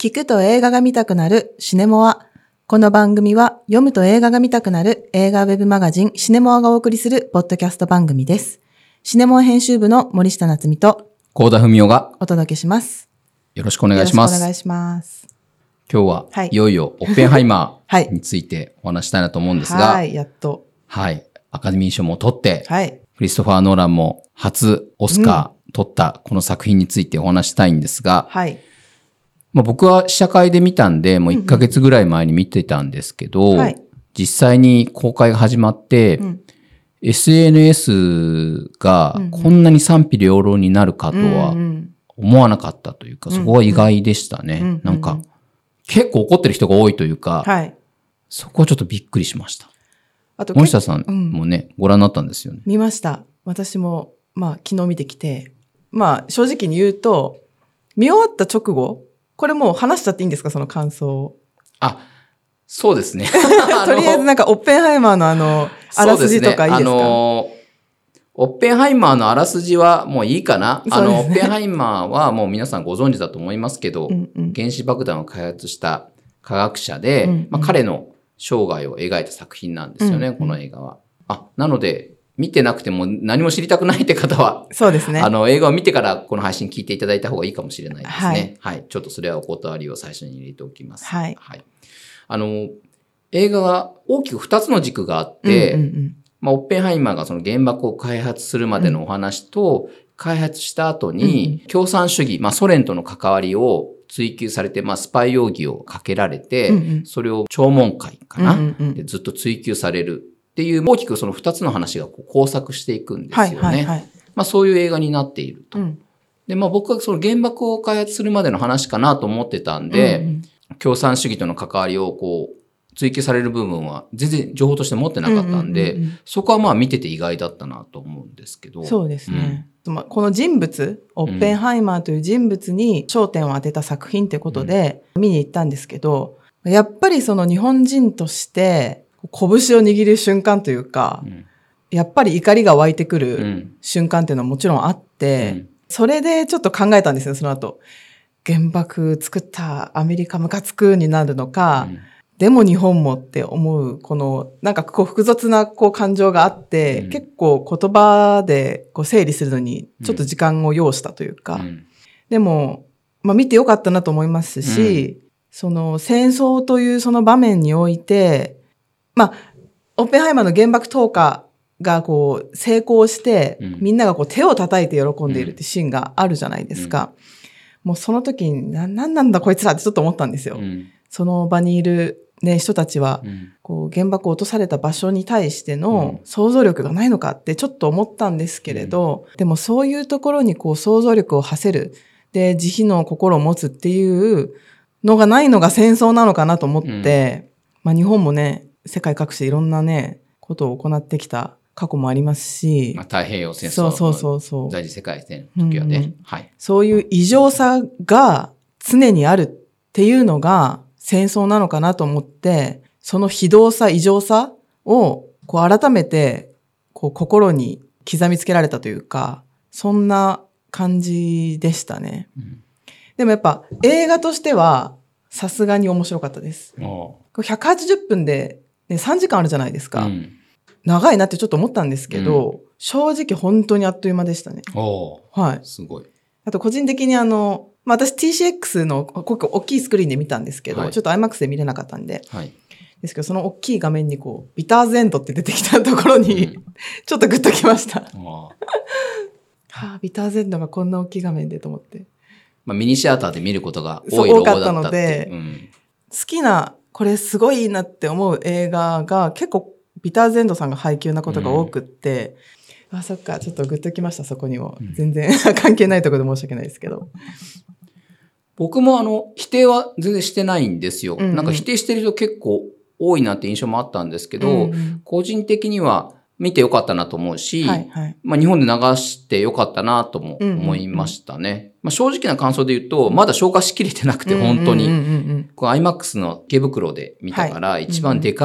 聞くと映画が見たくなるシネモア。この番組は読むと映画が見たくなる映画ウェブマガジンシネモアがお送りするポッドキャスト番組です。シネモア編集部の森下夏美と幸田文夫がお届けします。 よろしくお願いします。 よろしくお願いします。 今日は、いよいよオッペンハイマーについてお話したいなと思うんですが、 はい、やっと。 はい、アカデミー賞も取って、 はい、 クリストファー・ノーランも初オスカー取ったこの作品についてお話したいんですが、 はい。 僕は試写会で見たんで、もう1ヶ月ぐらい前に見てたんですけど、 はい、 実際に公開が始まって、SNS がこんなに賛否両論になるかとは思わなかったというか、そこは意外でしたね。なんか、結構怒ってる人が多いというか、 はい、 そこはちょっとびっくりしました。 あと森下さんもね、ご覧になったんですよね。 見ました。私も、昨日見てきて、正直に言うと、見終わった直後、これもう話しちゃっていいんですか、その感想を。 そうですね。 とりあえずなんかオッペンハイマーのあらすじとかいいですか？ オッペンハイマーのあらすじはもういいかな。オッペンハイマーはもう皆さんご存知だと思いますけど、原子爆弾を開発した科学者で、彼の生涯を描いた作品なんですよね、この映画は。なので、見てなくても何も知りたくないって方は、 そうですね。 映画を見てからこの配信聞いていただいた方がいいかもしれないですね。はい。ちょっとそれはお断りを最初に入れておきます。 はい。 映画は大きく2つの軸があって、オッペンハイマーがその原爆を開発するまでのお話と、開発した後に共産主義、ソ連との関わりを追求されて、スパイ容疑をかけられて、それを聴聞会かな、でずっと追求されるっていう、大きくその2つの話が交錯していくんですよね。そういう映画になっていると。で、僕はその原爆を開発するまでの話かなと思ってたんで、共産主義との関わりを追求される部分は全然情報として持ってなかったんで、そこは見てて意外だったなと思うんですけど。 そうですね。この人物、オッペンハイマーという人物に焦点を当てた作品ということで見に行ったんですけど、やっぱりその日本人として拳を握る瞬間というか、やっぱり怒りが湧いてくる瞬間っていうのはもちろんあって、それでちょっと考えたんですよ、その後。原爆作ったアメリカムカつくになるのか、でも日本もって思う、なんか複雑な感情があって、結構言葉で整理するのにちょっと時間を要したというか、でも、見てよかったなと思いますし、その戦争というその場面において、オッペンハイマーの原爆投下が成功して、みんなが手を叩いて喜んでいるってシーンがあるじゃないですか。もうその時になんなんだこいつらってちょっと思ったんですよ。その場にいる人たちは、原爆を落とされた場所に対しての想像力がないのかってちょっと思ったんですけれど、でもそういうところに想像力を馳せる、で、慈悲の心を持つっていうのがないのが戦争なのかなと思って、日本もね、世界各地でいろんなことを行ってきた過去もありますし、 太平洋戦争の第二次世界戦の時はね、 そういう異常さが常にあるっていうのが戦争なのかなと思って、その非道さ、異常さを改めて心に刻みつけられたというか、そんな感じでしたね。でもやっぱ映画としてはさすがに面白かったです。180分で、3時間あるじゃないですか。長いなってちょっと思ったんですけど、正直本当にあっという間でしたね。はい。 すごい。 あと個人的に私 TCX の大きいスクリーンで見たんですけど、ちょっと IMAX で見れなかったんで、ですけどその大きい画面にビターズエンドって出てきたところに、ちょっとグッときました。ビターズエンドがこんな大きい画面でと思って。 ミニシアターで見ることが多かったので、 好きな、これすごいなって思う映画が結構ビターズエンドさんが配給なことが多くって、そっか、ちょっとグッときました、そこにも。全然関係ないところで申し訳ないですけど。 僕も否定は全然してないんですよ。なんか否定してる人結構多いなって印象もあったんですけど、個人的には見てよかったなと思うし、日本で流してよかったなとも思いましたね。正直な感想で言うと、まだ消化しきれてなくて、本当に。IMAX の池袋で見たから、一番でかい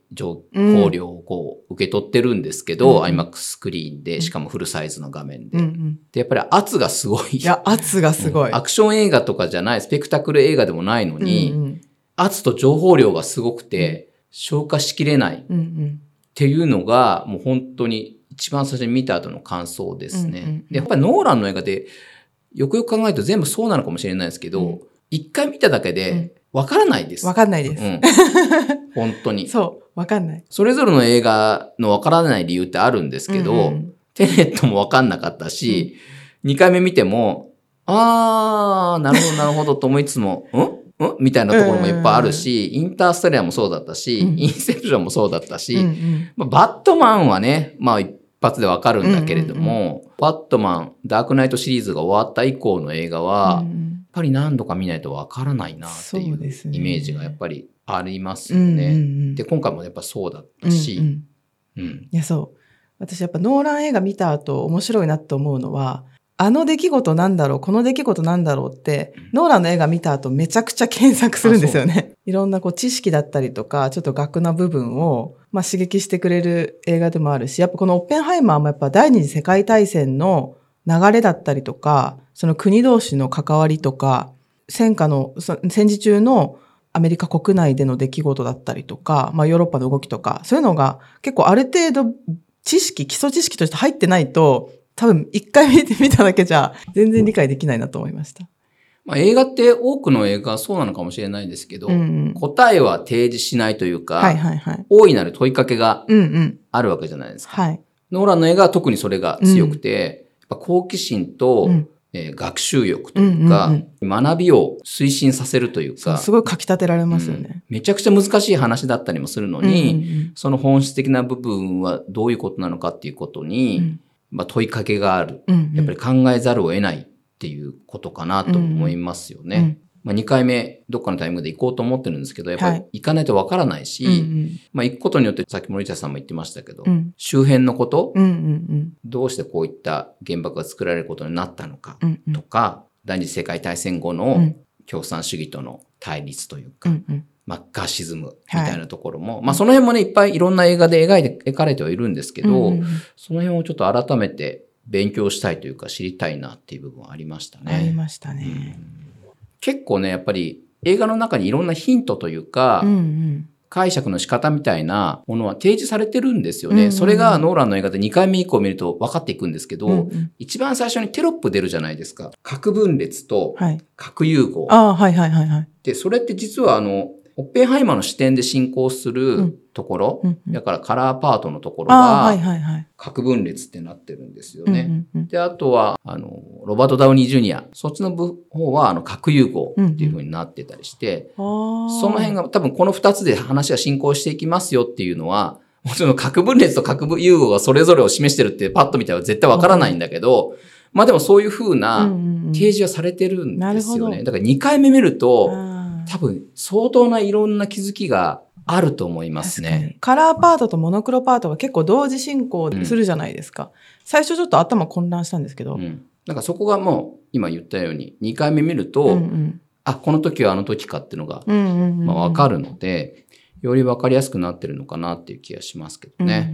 情報量をこう受け取ってるんですけど、 うん、 IMAX スクリーンで、しかもフルサイズの画面で。 うんうん、 で、やっぱり圧がすごい。 いや、圧がすごい、 アクション映画とかじゃない、スペクタクル映画でもないのに、 うんうん、 圧と情報量がすごくて、消化しきれないっていうのが、もう本当に一番最初に見た後の感想ですね。 うんうんうん、 で、やっぱりノーランの映画で、よくよく考えると全部そうなのかもしれないですけど、一回見ただけでわからないです。 わかんないです。 本当に。 そう、わかんない。 それぞれの映画のわからない理由ってあるんですけど、テネットもわかんなかったし、2回目見ても、なるほどなるほどと思いつつも、みたいなところもいっぱいあるし、インターステラーもそうだったし、インセプションもそうだったし、バットマンはね、一発でわかるんだけれども、バットマン、ダークナイトシリーズが終わった以降の映画は、やっぱり何度か見ないとわからないなっていうイメージがやっぱりありますよね。で、今回もやっぱそうだったし、 いや、そう。私やっぱノーラン映画見た後面白いなと思うのは、あの出来事なんだろう、この出来事なんだろうって、ノーランの映画見た後めちゃくちゃ検索するんですよね。いろんな知識だったりとか、ちょっと学な部分を、刺激してくれる映画でもあるし、やっぱこのオッペンハイマーもやっぱ第二次世界大戦の流れだったりとか、その国同士の関わりとか、戦時中のアメリカ国内での出来事だったりとか、ヨーロッパの動きとか、そういうのが結構ある程度基礎知識として入ってないと、多分一回見ただけじゃ全然理解できないなと思いました。 映画って多くの映画はそうなのかもしれないですけど、答えは提示しないというか、大いなる問いかけがあるわけじゃないですか。ノーランの映画は特にそれが強くて、やっぱ好奇心と、学習欲というか、学びを推進させるというか、 すごい書き立てられますよね。 めちゃくちゃ難しい話だったりもするのに、その本質的な部分はどういうことなのかっていうことに、問いかけがある。やっぱり考えざるを得ないっていうことかなと思いますよね。2回目どっかのタイミングで行こうと思ってるんですけど、やっぱり行かないとわからないし、行くことによってさっき森田さんも言ってましたけど、周辺のこと、どうしてこういった原爆が作られることになったのかとか、第二次世界大戦後の共産主義との対立というか、マッカーシズムみたいなところも、その辺もね、いっぱいいろんな映画で描かれてはいるんですけど、その辺をちょっと改めて勉強したいというか知りたいなっていう部分はありましたね。 ありましたね。 結構ね、やっぱり映画の中にいろんなヒントというか、解釈の仕方みたいなものは提示されてるんですよね。それがノーランの映画で2回目以降見ると分かっていくんですけど、一番最初にテロップ出るじゃないですか。核分裂と核融合。で、それって実はオッペンハイマーの視点で進行するところ、だからカラーパートのところが核分裂ってなってるんですよね。で、あとはロバート・ダウニー・ジュニア、そっちの方は核融合っていう風になってたりして、その辺が多分この2つで話が進行していきますよっていうのは、もちろん核分裂と核融合がそれぞれを示してるってパッと見たら絶対わからないんだけど、でもそういう風な提示はされてるんですよね。だから2回目見ると、多分相当ないろんな気づきがあると思いますね。 カラーパートとモノクロパートが結構同時進行するじゃないですか。最初ちょっと頭混乱したんですけど。 なんかそこがもう今言ったように2回目見ると、この時はあの時かっていうのがわかるので、よりわかりやすくなってるのかなっていう気がしますけどね。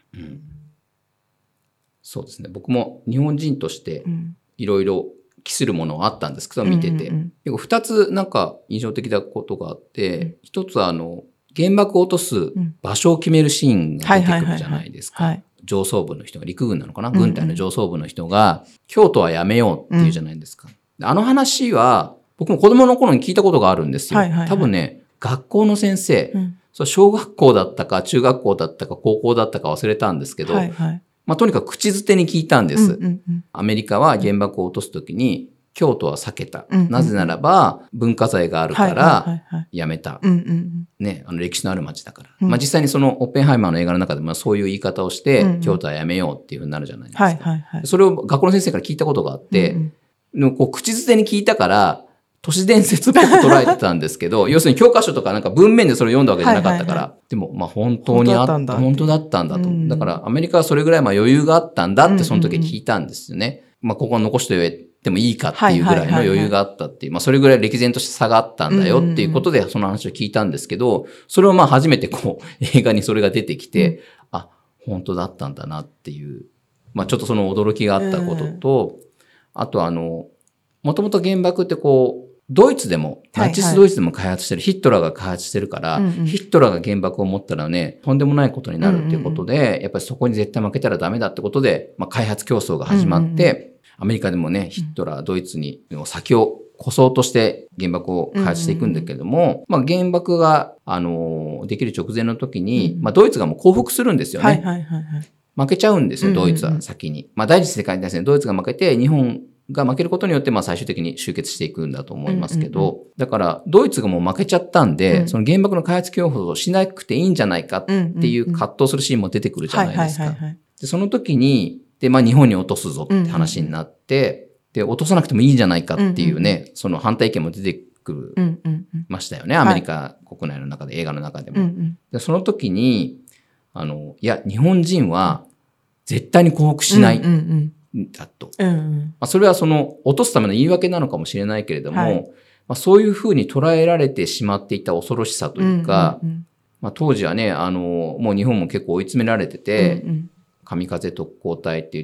そうですね。僕も日本人としていろいろ期するものはあったんですけど、見てて。二つなんか印象的なことがあって、一つは原爆を落とす場所を決めるシーンが出てくるじゃないですか。上層部の人が、陸軍なのかな、軍隊の上層部の人が、京都はやめようっていうじゃないですか。あの話は、僕も子供の頃に聞いたことがあるんですよ。多分ね、学校の先生、小学校だったか、中学校だったか、高校だったか忘れたんですけど、とにかく口づてに聞いたんです。アメリカは原爆を落とすときに、京都は避けた。なぜならば、文化財があるから、やめた。ね、歴史のある街だから。実際にそのオッペンハイマーの映画の中でもそういう言い方をして、京都はやめようっていうふうになるじゃないですか。それを学校の先生から聞いたことがあって、口づてに聞いたから、都市伝説っぽく捉えてたんですけど、要するに教科書とかなんか文面でそれを読んだわけじゃなかったから、でも本当だったんだと。だからアメリカはそれぐらい余裕があったんだってその時聞いたんですよね。ここは残しておいててもいいかっていうぐらいの余裕があったっていう、まあそれぐらい歴然とした差があったんだよっていうことでその話を聞いたんですけど、それをまあ初めてこう映画にそれが出てきて、あ、本当だったんだなっていう、まあちょっとその驚きがあったことと、あともともと原爆ってこう、ドイツでも、ナチスドイツでも開発してる、ヒットラーが開発してるから、ヒットラーが原爆を持ったらね、とんでもないことになるっていうことで、やっぱりそこに絶対負けたらダメだってことで、まあ開発競争が始まって、アメリカでもね、ヒットラー、ドイツに先を越そうとして原爆を開発していくんだけども、まあ原爆が、できる直前の時に、まあドイツがもう降伏するんですよね。負けちゃうんですよ、ドイツは先に。まあ第一次世界大戦でドイツが負けて、日本が負けることによって、まあ最終的に終結していくんだと思いますけど、だから、ドイツがもう負けちゃったんで、その原爆の開発競争をしなくていいんじゃないかっていう葛藤するシーンも出てくるじゃないですか。で、その時に、で、まあ日本に落とすぞって話になって、で、落とさなくてもいいんじゃないかっていうね、その反対意見も出てくるましたよね。アメリカ国内の中で、映画の中でも。で、その時に、いや、日本人は絶対に降伏しない。だと。まあ、それはその落とすための言い訳なのかもしれないけれども、まあ、そういうふうに捉えられてしまっていた恐ろしさというか、まあ、当時はね、もう日本も結構追い詰められてて、神風特攻隊って言って、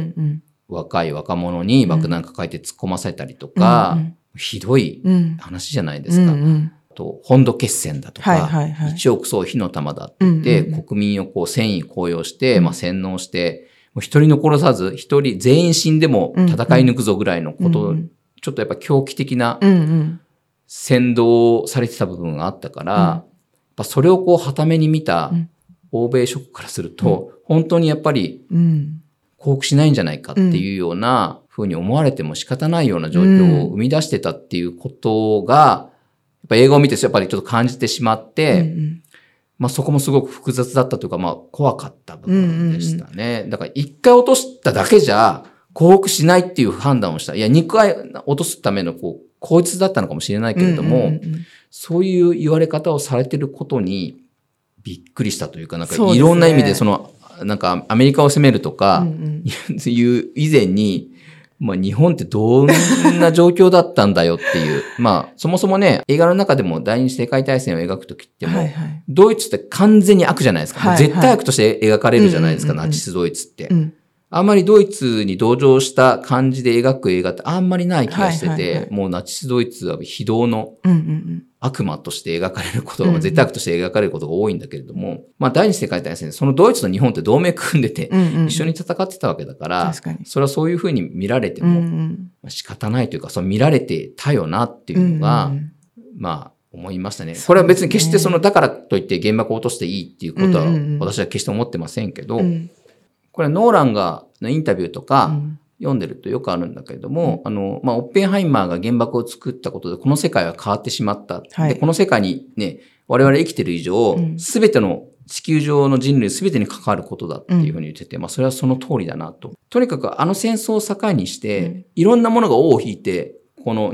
若い若者に爆弾抱えて突っ込ませたりとか、ひどい話じゃないですか。と本土決戦だとか、一億総火の玉だって言って、国民をこう戦意高揚して、まあ、洗脳して、一人残さず、一人全員死んでも戦い抜くぞぐらいのことを、ちょっとやっぱ狂気的な先導されてた部分があったから、やっぱそれをこう、はために見た欧米諸国からすると、本当にやっぱり降伏しないんじゃないかっていうような風に思われても仕方ないような状況を生み出してたっていうことが、やっぱ映画を見てやっぱりちょっと感じてしまって、まあそこもすごく複雑だったというか、まあ怖かった部分でしたね。だから一回落としただけじゃ降伏しないっていう判断をした。いや、2回落とすための口実だったのかもしれないけれども、そういう言われ方をされてることにびっくりしたというか、なんかいろんな意味でなんかアメリカを責めるとか、いう以前に、まあ日本ってどんな状況だったんだよっていう。まあそもそもね、映画の中でも第二次世界大戦を描くときっても、ドイツって完全に悪じゃないですか。絶対悪として描かれるじゃないですか、ナチスドイツって。あんまりドイツに同情した感じで描く映画ってあんまりない気がしてて、もうナチスドイツは非道の悪魔として描かれることが、絶対悪として描かれることが多いんだけれども、まあ第二次世界大戦、そのドイツと日本って同盟組んでて、一緒に戦ってたわけだから、それはそういうふうに見られても仕方ないというか、そう見られてたよなっていうのが、まあ思いましたね。これは別に決してだからといって原爆を落としていいっていうことは私は決して思ってませんけど、これはノーランのインタビューとか読んでるとよくあるんだけれども、まあ、オッペンハイマーが原爆を作ったことでこの世界は変わってしまった。で、この世界にね、我々生きてる以上、すべての地球上の人類すべてに関わることだっていうふうに言ってて、まあ、それはその通りだなと。とにかく戦争を境にして、いろんなものが尾を引いて、この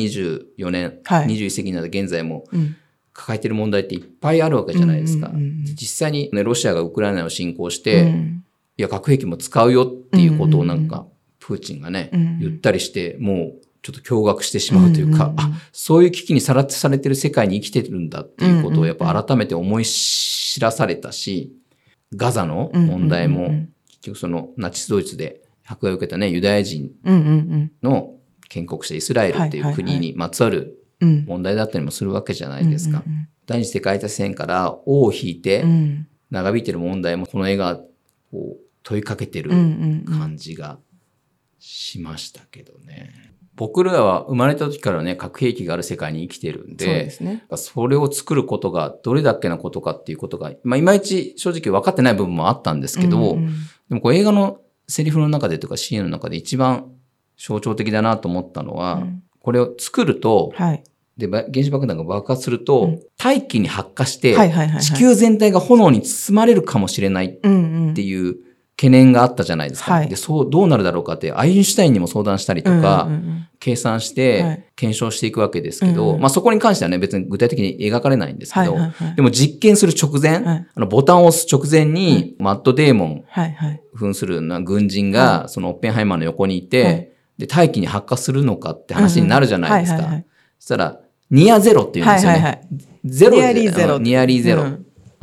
2024年、21世紀になって現在も、抱えている問題っていっぱいあるわけじゃないですか。実際にね、ロシアがウクライナを侵攻して、いや、核兵器も使うよっていうことをなんか、プーチンがね、言ったりして、もうちょっと驚愕してしまうというか、そういう危機にさら地されてる世界に生きてるんだっていうことをやっぱ改めて思い知らされたし、ガザの問題も、結局そのナチスドイツで迫害を受けたね、ユダヤ人の建国したイスラエルっていう国にまつわる問題だったりもするわけじゃないですか。第二次世界大戦から尾を引いて長引いてる問題もこの映画こう問いかけてる感じがしましたけどね。僕らは生まれた時からね、核兵器がある世界に生きてるんで、そうですね、それを作ることがどれだけのことかっていうことが、まあいまいち正直分かってない部分もあったんですけど、でもこう映画のセリフの中でとかシーンの中で一番象徴的だなと思ったのは、これを作ると、で、原子爆弾が爆発すると、大気に発火して、地球全体が炎に包まれるかもしれないっていう懸念があったじゃないですか。で、どうなるだろうかって、アインシュタインにも相談したりとか、計算して検証していくわけですけど、まあそこに関してはね、別に具体的に描かれないんですけど、でも実験する直前、ボタンを押す直前に、マット・デーモン扮する軍人が、そのオッペンハイマーの横にいて、 で、大気に発火するのかって話になるじゃないですか。 うんうんはいはいはい、 そしたら、ニアゼロって言うんですよね。 はいはいはい、 ゼロニアリーゼロ。 ニアリーゼロ。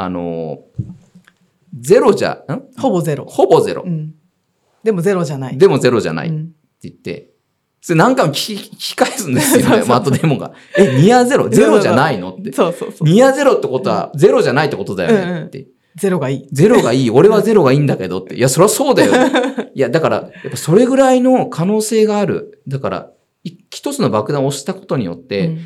ゼロじゃ、 ほぼゼロ。 ほぼゼロ。 でもゼロじゃない。 でもゼロじゃないって言って、それ何回も聞き返すんですよね、マットデモが。ニアゼロゼロじゃないのって。 そうそうそう。 ニアゼロってことは、ゼロじゃないってことだよねって。 ゼロがいい。 ゼロがいい。俺はゼロがいいんだけどって。いや、そりゃそうだよ。いや、だから、やっぱそれぐらいの可能性がある。だから、一つの爆弾を押したことによって、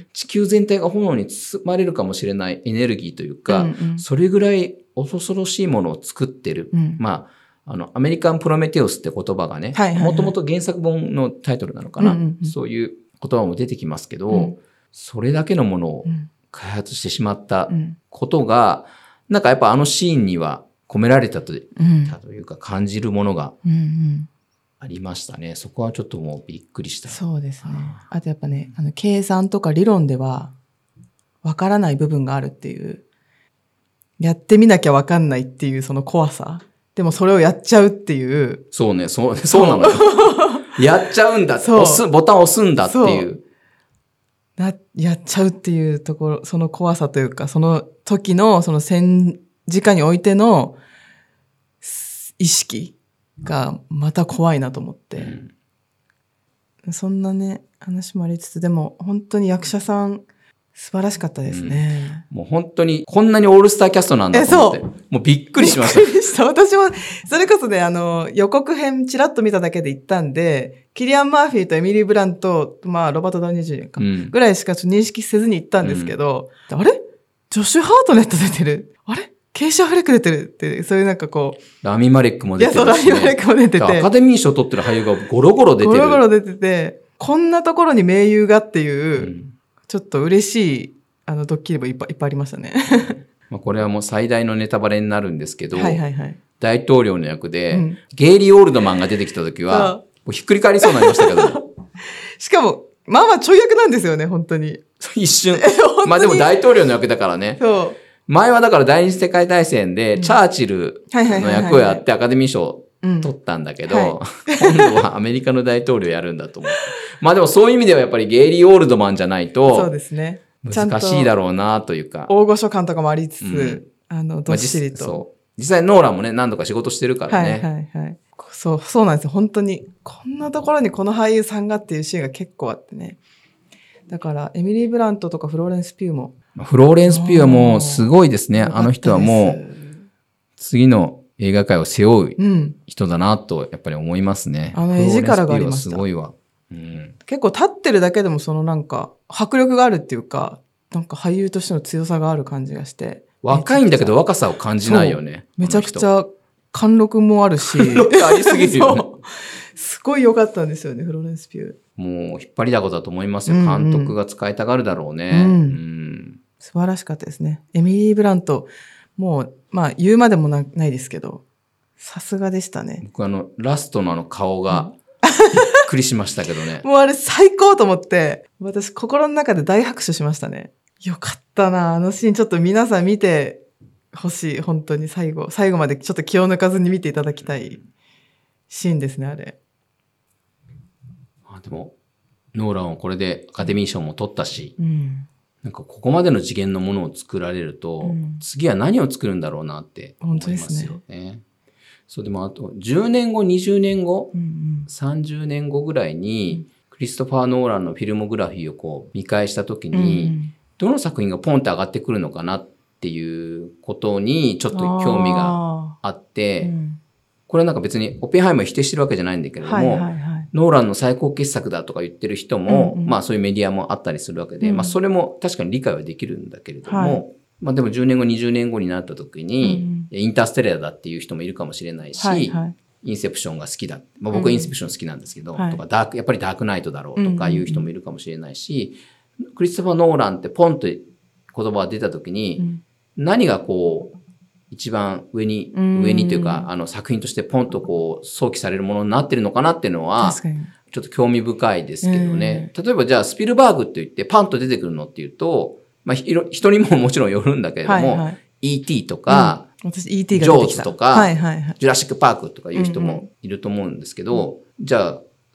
地球全体が炎に包まれるかもしれないエネルギーというか、それぐらい恐ろしいものを作ってる。まあ、アメリカンプロメテウスって言葉がね、もともと原作本のタイトルなのかな。そういう言葉も出てきますけど、それだけのものを開発してしまったことが、なんかやっぱあのシーンには込められたというか感じるものがありましたね。そこはちょっともうびっくりした。 そうですね。あとやっぱね、計算とか理論ではわからない部分があるっていう、やってみなきゃわかんないっていうその怖さ。でもそれをやっちゃうっていう。 そうね、そうなのよ。やっちゃうんだ。ボタン押すんだっていう。 やっちゃうっていうところ、その怖さというか、その時のその戦時下においての意識がまた怖いなと思って。そんなね、話もありつつ、でも本当に役者さん素晴らしかったですね。 もう本当にこんなにオールスターキャストなんだと思って。もうびっくりしました。 びっくりした。私も、それこそね、予告編チラッと見ただけで行ったんで、キリアン・マーフィーとエミリー・ブラント、まあ、ロバート・ダウニー・ジュニアか、ぐらいしかちょっと認識せずに行ったんですけど、あれジョシュ・ハートネット出てる。あれケイシャ・フレック出てるって、そういうなんかこう。 ラミ・マレックも出てるし、ね。 いや、そう、ラミ・マレックも出てて。 アカデミー賞取ってる俳優がゴロゴロ出てる。 ゴロゴロ出てて、こんなところに名優がっていう、ちょっと嬉しい、ドッキリもいっぱいありましたね。 まあこれはもう最大のネタバレになるんですけど、 はいはいはい、 大統領の役で、ゲイリー・オールドマンが出てきたときは、もうひっくり返りそうになりましたけど、 しかも、まあまあちょい役なんですよね、本当に。 一瞬。まあでも大統領の役だからね。 そう。 前はだから第二次世界大戦で、チャーチルの役をやってアカデミー賞取ったんだけど、今度はアメリカの大統領やるんだと思う。まあでもそういう意味ではやっぱりゲイリー・オールドマンじゃないと、 そうですね。 難しいだろうなというか。 大御所感とかもありつつ、どっしりと、 そう。実際ノーランもね、何度か仕事してるからね。 はいはいはい。そうなんですよ。本当に、こんなところにこの俳優さんがっていうシーンが結構あってね。だから、エミリー・ブラントとかフローレンス・ピューも。 フローレンス・ピューはもうすごいですね。あの人はもう、次の映画界を背負う人だなと、やっぱり思いますね。 絵力がありました。 すごいわ。 結構立ってるだけでもそのなんか迫力があるっていうか、なんか俳優としての強さがある感じがして。 若いんだけど若さを感じないよね。 めちゃくちゃ貫禄もあるし。 貫禄ありすぎるよね。 すごい良かったんですよね、フローレンス・ピュー。 もう引っ張りだこだと思いますよ。監督が使いたがるだろうね。 素晴らしかったですね。エミリー・ブラント、もう、まあ言うまでもないですけど、さすがでしたね。 僕ラストの顔が、びっくりしましたけどね。 もうあれ最高と思って、私心の中で大拍手しましたね。よかったな、あのシーンちょっと皆さん見てほしい。本当に最後までちょっと気を抜かずに見ていただきたいシーンですね、あれ。 でも、ノーランはこれでアカデミー賞も取ったし、なんかここまでの次元のものを作られると、次は何を作るんだろうなって思いますよね。そう、でもあと、10年後、20年後、30年後ぐらいに、クリストファー・ノーランのフィルモグラフィーをこう見返したときに、どの作品がポンって上がってくるのかなっていうことにちょっと興味があって、これはなんか別にオッペンハイマーを否定してるわけじゃないんだけれども、ノーランの最高傑作だとか言ってる人も、まあそういうメディアもあったりするわけで、まあそれも確かに理解はできるんだけれども、まあでも10年後、20年後になった時に、インターステラーだっていう人もいるかもしれないし、インセプションが好きだ。まあ僕はインセプション好きなんですけど、とかやっぱりダークナイトだろうとかいう人もいるかもしれないし、クリストファー・ノーランってポンと言葉が出た時に、何がこう、一番上にというか、作品としてポンとこう、想起されるものになってるのかなっていうのは、ちょっと興味深いですけどね。例えばじゃあスピルバーグって言ってパンと出てくるのっていうと、まあ人にももちろんよるんだけれども、E.T. とか、 ジョーズとか、ジュラシックパークとかいう人もいると思うんですけど、じゃあ、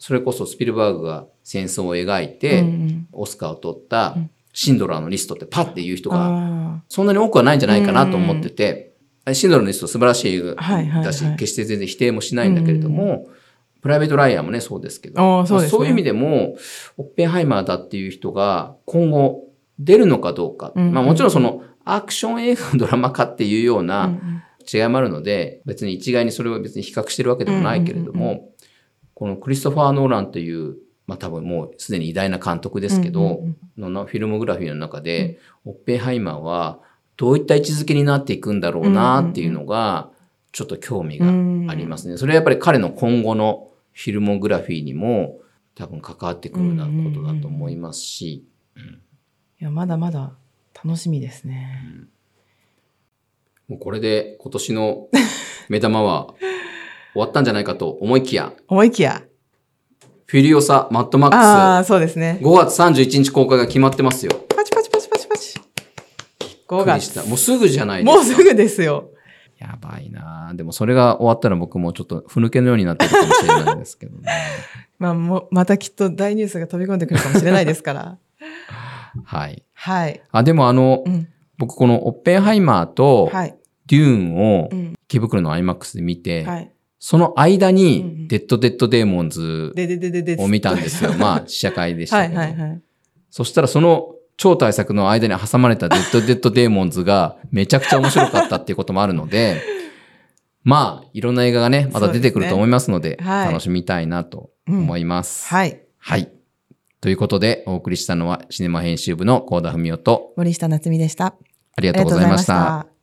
それこそスピルバーグが戦争を描いて、オスカーを取ったシンドラーのリストってパッて言う人が、そんなに多くはないんじゃないかなと思ってて、シンドラーのリスト素晴らしい映画だし、決して全然否定もしないんだけれども、プライベート・ライアーもね、そうですけど、そういう意味でも、オッペンハイマーだっていう人が今後出るのかどうか。もちろんそのアクション映画のドラマ化っていうような違いもあるので、別に一概にそれを別に比較してるわけでもないけれども、このクリストファー・ノーランという、多分もうすでに偉大な監督ですけど、のフィルモグラフィーの中で、オッペンハイマーはどういった位置づけになっていくんだろうなっていうのが、ちょっと興味がありますね。それはやっぱり彼の今後のフィルモグラフィーにも多分関わってくるようなことだと思いますし。 いや、まだまだ楽しみですね。 もうこれで今年の目玉は終わったんじゃないかと思いきや。 フフュリオサ、マッドマックス。 ああ、そうですね。 5月31日公開が決まってますよ。 パチパチパチパチパチ。5月。 もうすぐじゃないですか。 もうすぐですよ。 やばいな。でもそれが終わったら僕もちょっとふぬけのようになってるかもしれないんですけどね。 またきっと大ニュースが飛び込んでくるかもしれないですから。 はい。 はい。 でも僕このオッペンハイマーとデューンを池袋の IMAX で見て、その間にデッド・デーモンズを見たんですよ。試写会でしたけど。そしたらその超大作の間に挟まれたデッド・デーモンズがめちゃくちゃ面白かったっていうこともあるので、いろんな映画がね、また出てくると思いますので、楽しみたいなと思います。 はい。 はい。ということで、お送りしたのはシネマ編集部の幸田文夫と森下夏美でした。 ありがとうございました。